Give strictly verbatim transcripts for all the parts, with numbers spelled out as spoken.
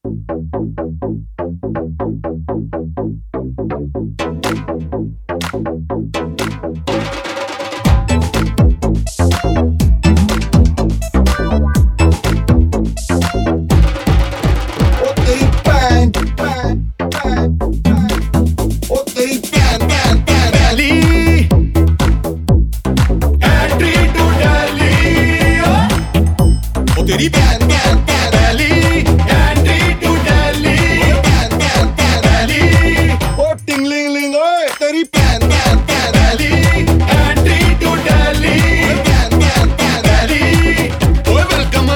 तेरी ban ban ban Delhi entry to Delhi ban ban ban Delhi ओ टिंगलिंग लिंग ओए तेरी ban ban ban Delhi entry to Delhi ban ban ban Delhi ओए वेलकम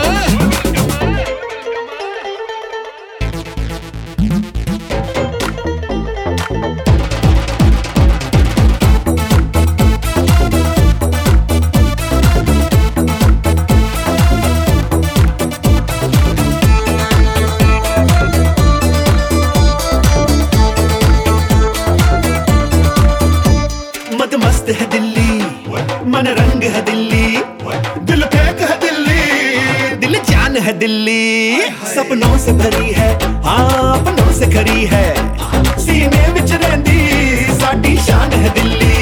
मस्त है दिल्ली मन रंग है दिल्ली दिल फेंक है दिल्ली दिल जान है दिल्ली सपनों से भरी है हाँ अपनों से खरी है सीने विच रहंदी साडी शान है दिल्ली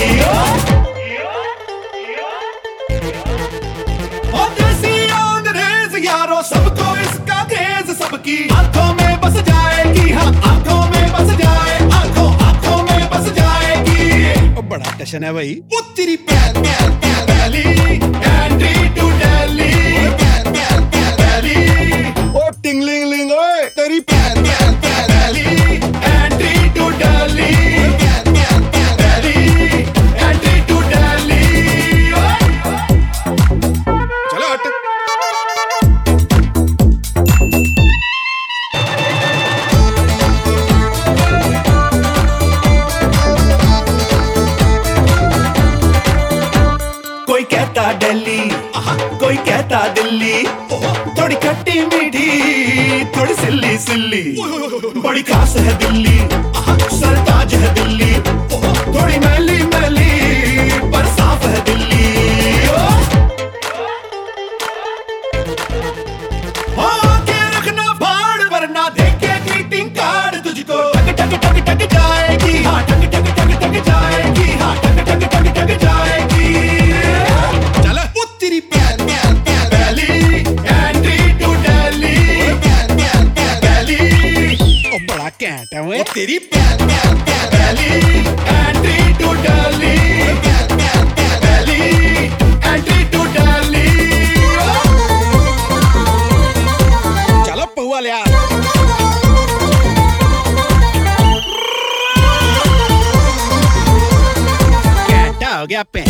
ओ देसी अंग्रेज यारो सबको इसका क्रेज सबकी आंखों में बस जाएगी हाँ आंखों में बस जाए आंखों आंखों में बस जाएगी बड़ा टशन है भाई वो तेरी ban ban ban Delhi entry to Delhi ban ban ban Delhi ओ टिंगलिंग लिंग ओए तेरी ban ban ban Delhi entry to Delhi ban ban ban Delhi entry to Delhi चलो हट कोई कहता दिल्ली कोई कहता दिल्ली थोड़ी खट्टी मीठी थोड़ी सिल्ली सिल्ली बड़ी खास है दिल्ली सरताज है दिल्ली थोड़ी मैली मैली पर साफ है दिल्ली आके रखना फाड़ वरना देखे ग्रीटिंग कार्ड तुझको टक टक टक टक जाएगी हाँ टक टक टक टक जाएगी हाँ टक टक टक टक जाएगी कैंट है वो तेरी ban ban ban Delhi entry to Delhi ban ban ban Delhi entry to Delhi चलो पहुआ ले कैंट हो गया पे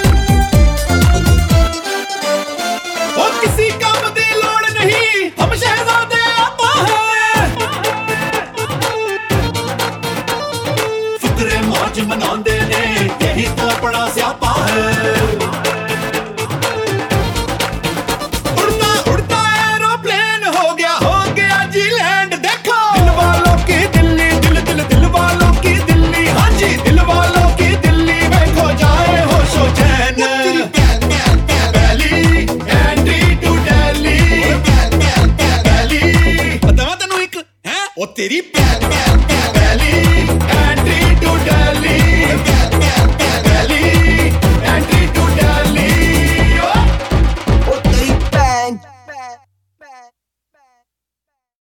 ओ किसी काम दी लोड़ नहीं हम शहजादे आपा है मौज मनांदे ने यही तो अपना स्यापा है उड़ता उड़ता एरोप्लेन हो गया हो गया जी लैंड देखो दिल वालों की दिल्ली दिल दिल दिल वालों की दिल्ली हाँ जी दिल वालों की दिल्ली में खो जाए होशो चैन दिल्ली एंट्री टू दिल्ली दिल्ली बतावा तेनू एक है ओ तेरी दिल्ली